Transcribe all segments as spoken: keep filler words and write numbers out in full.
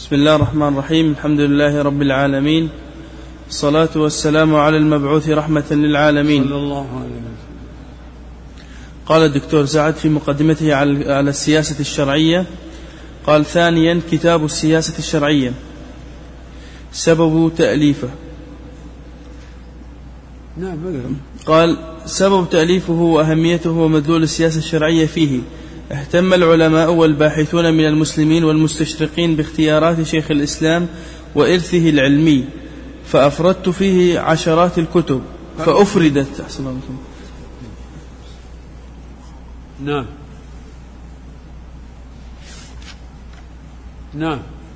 بسم الله الرحمن الرحيم. الحمد لله رب العالمين، الصلاة والسلام على المبعوث رحمة للعالمين صلى الله عليه وسلم. قال الدكتور سعد في مقدمته على السياسة الشرعية، قال: ثانيا، كتاب السياسة الشرعية. سبب تأليفه. نعم. قال: سبب تأليفه وأهميته ومدلول السياسة الشرعية فيه: اهتم العلماء والباحثون من المسلمين والمستشرقين باختيارات شيخ الإسلام وإرثه العلمي، فأفردت فيه عشرات الكتب فأفردت أحسن الله. نعم نعم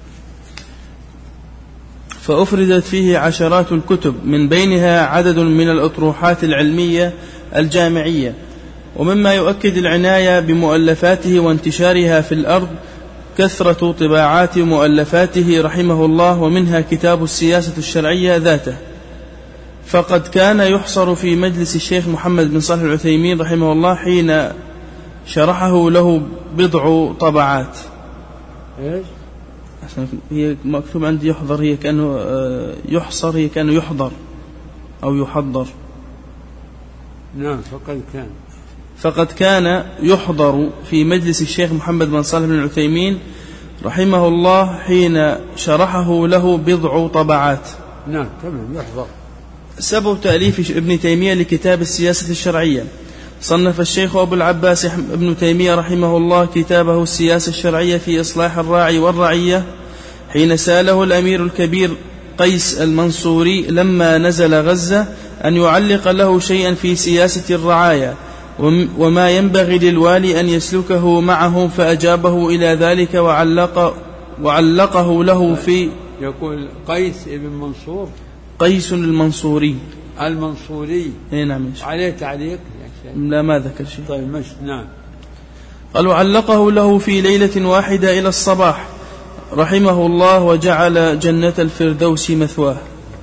فأفردت فيه عشرات الكتب، من بينها عدد من الأطروحات العلمية الجامعية. ومما يؤكد العناية بمؤلفاته وانتشارها في الأرض كثرة طباعات مؤلفاته رحمه الله، ومنها كتاب السياسة الشرعية ذاته، فقد كان يحصر في مجلس الشيخ محمد بن صالح العثيمين رحمه الله حين شرحه له بضع طبعات. إيش؟ هي مكتوب عندي يحضر، هي كأنه يحصر، هي كأنه يحضر أو يحضر. نعم. فقد كان فقد كان يحضر في مجلس الشيخ محمد بن صالح بن العثيمين رحمه الله حين شرحه له بضع طبعات. نعم تمام، يحضر. سبب تأليف ابن تيمية لكتاب السياسة الشرعية: صنف الشيخ أبو العباس ابن تيمية رحمه الله كتابه السياسة الشرعية في إصلاح الراعي والرعية حين سأله الأمير الكبير قيس المنصوري لما نزل غزة أن يعلق له شيئا في سياسة الرعاية وما ينبغي للوالي أن يسلكه معه، فأجابه إلى ذلك وعلق وعلقه له في. يقول قيس ابن منصور، قيس المنصوري المنصوري. نعم. عليه تعليق؟ لا، ما ذكر شيء. طيب مش. نعم. قال: وعلقه له في ليلة واحدة إلى الصباح رحمه الله، وجعل جنة الفردوس مثواه.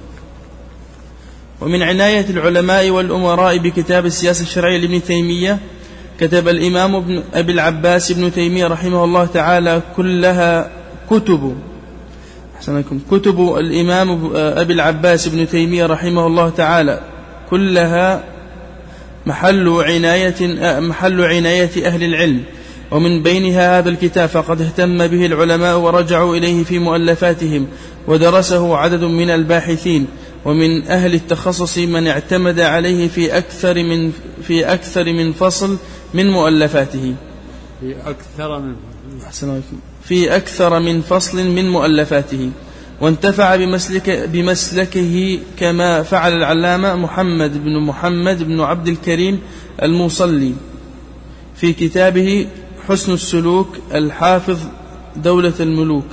ومن عناية العلماء والأمراء بكتاب السياسة الشرعية لابن تيمية، كتب الإمام ابن أبي العباس ابن تيمية رحمه الله تعالى كلها كتب أحسنكم كتب الإمام أبي العباس ابن تيمية رحمه الله تعالى كلها محل عناية محل عناية أهل العلم، ومن بينها هذا الكتاب، فقد اهتم به العلماء ورجعوا إليه في مؤلفاتهم، ودرسه عدد من الباحثين، ومن أهل التخصص من اعتمد عليه في أكثر من في أكثر من فصل من مؤلفاته في أكثر من في أكثر من فصل من مؤلفاته وانتفع بمسلك بمسلكه كما فعل العلامة محمد بن محمد بن عبد الكريم الموصلي في كتابه حسن السلوك الحافظ دولة الملوك،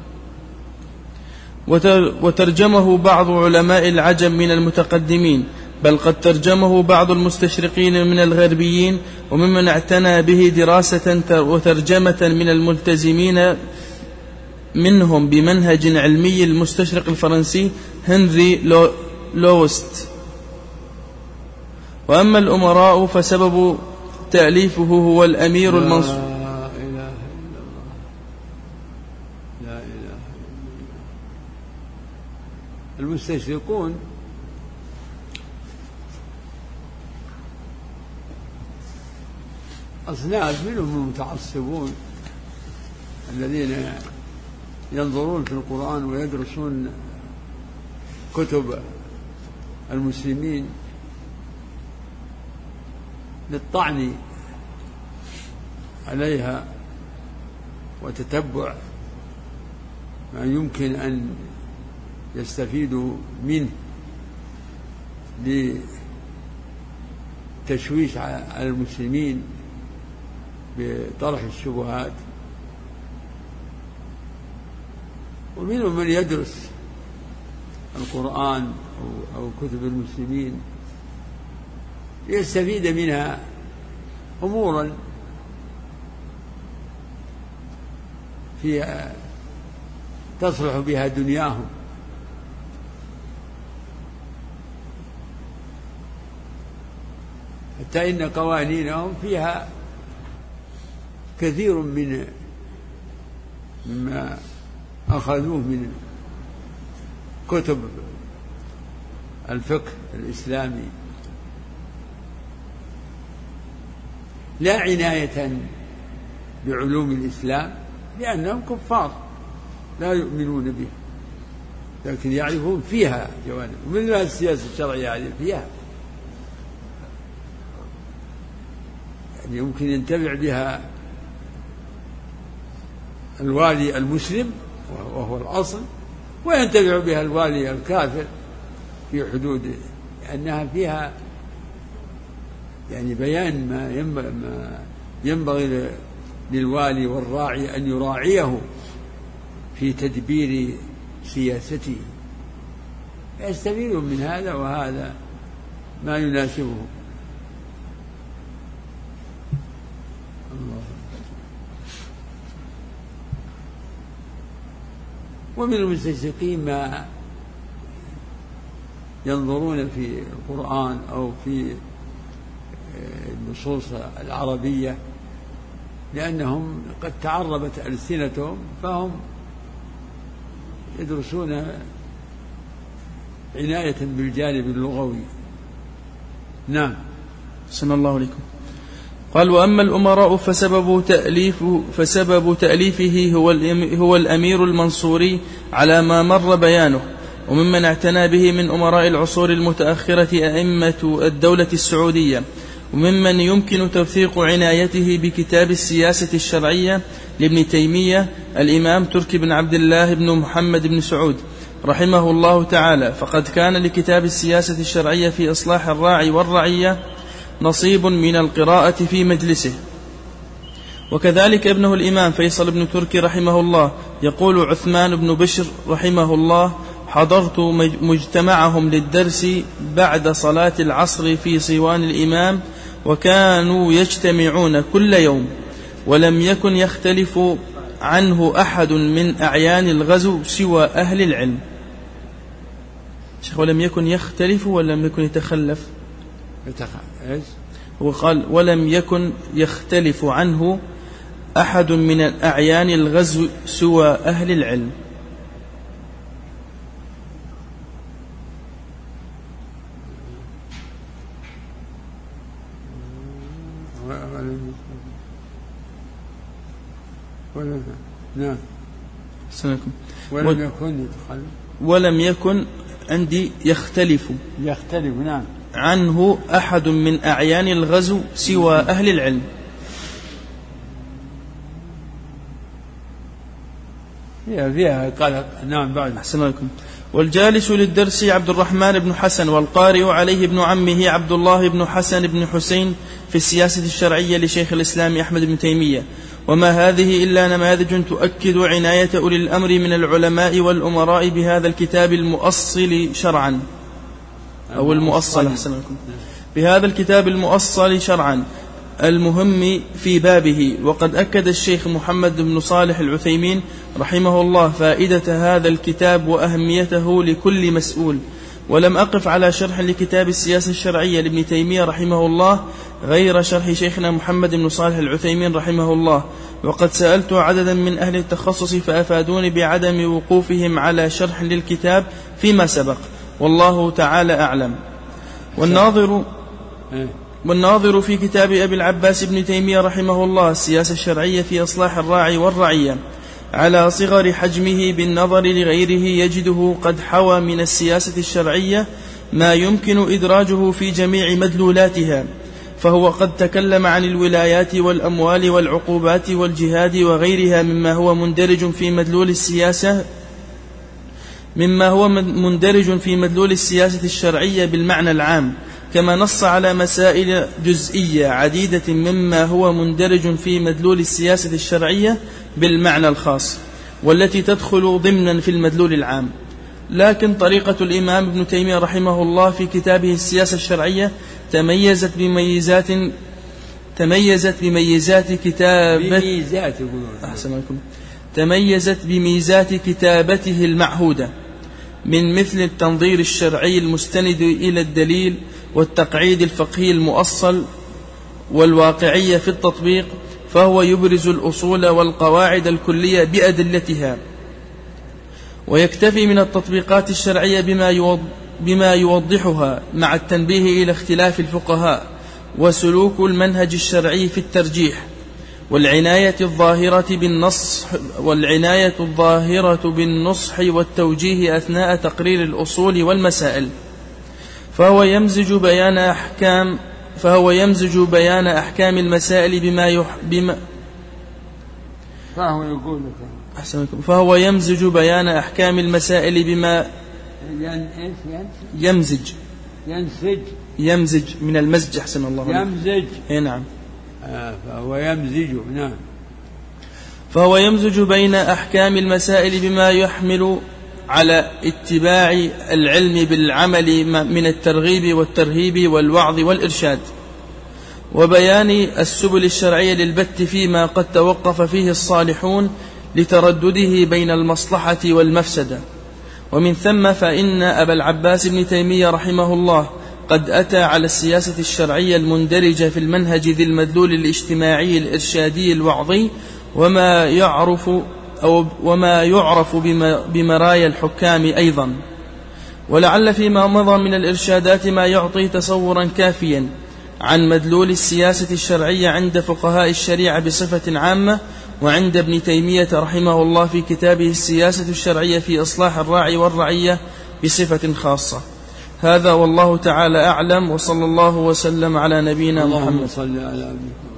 وترجمه بعض علماء العجم من المتقدمين، بل قد ترجمه بعض المستشرقين من الغربيين، وممن اعتنى به دراسة وترجمة من الملتزمين منهم بمنهج علمي المستشرق الفرنسي هنري لو لوست. وأما الأمراء فسبب تأليفه هو الأمير المنصور. المستشرقون أصناف، منهم المتعصبون الذين ينظرون في القرآن ويدرسون كتب المسلمين للطعن عليها وتتبع ما يمكن أن يستفيدوا منه لتشويش على المسلمين بطرح الشبهات، ومنهم من يدرس القرآن أو كتب المسلمين ليستفيد منها أمورا فيها تصلح بها دنياهم. حتى إن قوانينهم فيها كثير من مما أخذوه من كتب الفقه الإسلامي لا عناية بعلوم الإسلام، لأنهم كفار لا يؤمنون بها، لكن يعرفون فيها جوانب. ومن السياسة الشرعية يعني فيها يعني يمكن ينتفع بها الوالي المسلم وهو الأصل، وينتفع بها الوالي الكافر في حدود، لأنها فيها يعني بيان ما ينبغي للوالي والراعي أن يراعيه في تدبير سياسته، يستفيدون من هذا، وهذا ما يناسبه. الله. ومن المستشرقين ما ينظرون في القرآن أو في النصوص العربية لأنهم قد تعربت ألسنتهم، فهم يدرسون عناية بالجانب اللغوي. نعم. سن الله عليكم. قال: وأما الأمراء فسبب تأليف فسبب تأليفه هو هو الأمير المنصوري على ما مر بيانه، وممن اعتنى به من أمراء العصور المتأخرة أئمة الدولة السعودية، وممن يمكن توثيق عنايته بكتاب السياسة الشرعية لابن تيمية الإمام تركي بن عبد الله بن محمد بن سعود رحمه الله تعالى. فقد كان لكتاب السياسة الشرعية في إصلاح الراعي والرعية نصيب من القراءة في مجلسه. وكذلك ابنه الإمام فيصل بن تركي رحمه الله. يقول عثمان بن بشر رحمه الله: حضرت مجتمعهم للدرس بعد صلاة العصر في صوان الإمام، وكانوا يجتمعون كل يوم، ولم يكن يختلف عنه أحد من أعيان الغزو سوى أهل العلم. ولم يكن يختلف ولم يكن يتخلف، وقال ولم يكن يختلف عنه أحد من أعيان الغزو سوى أهل العلم. ولم نعم سنكم ولم يكن ولم يكن عندي يختلف يختلف نعم عنه أحد من أعيان الغزو سوى أهل العلم. فيها فيها قلق. نعم. بعد. أحسن لكم. والجالس للدرس عبد الرحمن بن حسن، والقارئ عليه ابن عمه عبد الله بن حسن بن حسين في السياسة الشرعية لشيخ الإسلام أحمد بن تيمية. وما هذه إلا نماذج تؤكد عناية أولي الأمر من العلماء والأمراء بهذا الكتاب المؤصل شرعا أو المؤصل أحسن لكم بهذا الكتاب المؤصل شرعا المهم في بابه. وقد أكد الشيخ محمد بن صالح العثيمين رحمه الله فائدة هذا الكتاب وأهميته لكل مسؤول. ولم أقف على شرح لكتاب السياسة الشرعية لابن تيمية رحمه الله غير شرح شيخنا محمد بن صالح العثيمين رحمه الله، وقد سألت عددا من أهل التخصص فأفادوني بعدم وقوفهم على شرح للكتاب فيما سبق، والله تعالى أعلم. والناظر والناظر في كتاب أبي العباس ابن تيمية رحمه الله السياسة الشرعية في إصلاح الراعي والرعية على صغر حجمه بالنظر لغيره يجده قد حوى من السياسة الشرعية ما يمكن إدراجه في جميع مدلولاتها، فهو قد تكلم عن الولايات والأموال والعقوبات والجهاد وغيرها مما هو مندرج في مدلول السياسة مما هو مندرج في مدلول السياسة الشرعية بالمعنى العام، كما نص على مسائل جزئية عديدة مما هو مندرج في مدلول السياسة الشرعية بالمعنى الخاص، والتي تدخل ضمنا في المدلول العام. لكن طريقة الإمام ابن تيمية رحمه الله في كتابه السياسة الشرعية تميزت بميزات تميزت بميزات كتابة أحسن لكم تميزت بميزات كتابته المعهودة من مثل التنظير الشرعي المستند إلى الدليل، والتقعيد الفقهي المؤصل، والواقعية في التطبيق، فهو يبرز الأصول والقواعد الكلية بأدلتها ويكتفي من التطبيقات الشرعية بما بما يوضحها مع التنبيه إلى اختلاف الفقهاء وسلوك المنهج الشرعي في الترجيح والعناية الظاهرة بالنصح والعناية الظاهرة بالنصح والتوجيه أثناء تقرير الأصول والمسائل. فهو يمزج بيان أحكام فهو يمزج بيان أحكام المسائل بما يح بما فهو يقول أحسنكم فهو يمزج بيان أحكام المسائل بما يمزج ينسج يمزج من المزج أحسن الله يمزج إيه نعم آه فهو يمزج نعم فهو يمزج بين أحكام المسائل بما يحمل على اتباع العلم بالعمل من الترغيب والترهيب والوعظ والإرشاد وبيان السبل الشرعية للبت فيما قد توقف فيه الصالحون لتردده بين المصلحة والمفسدة. ومن ثم فإن أبا العباس بن تيمية رحمه الله قد أتى على السياسة الشرعية المندرجة في المنهج ذي المدلول الاجتماعي الإرشادي الوعظي وما يعرف أو وما يعرف بمرايا الحكام أيضا. ولعل فيما مضى من الإرشادات ما يعطي تصورا كافيا عن مدلول السياسة الشرعية عند فقهاء الشريعة بصفة عامة وعند ابن تيمية رحمه الله في كتابه السياسة الشرعية في إصلاح الراعي والرعية بصفة خاصة. هذا والله تعالى أعلم، وصلى الله وسلم على نبينا محمد. اللهم صل على